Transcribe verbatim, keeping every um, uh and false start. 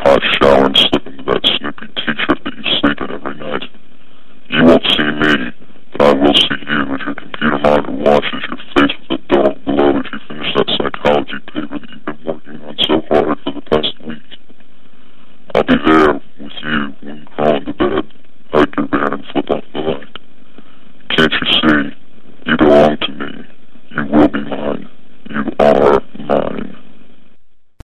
hot shower and slip into that snoopy t-shirt that you sleep in every night. You won't see me, but I will see you as your computer monitor washes your face with a dull glow as you finish that psychology paper that you've been working on so hard for the past week. I'll be there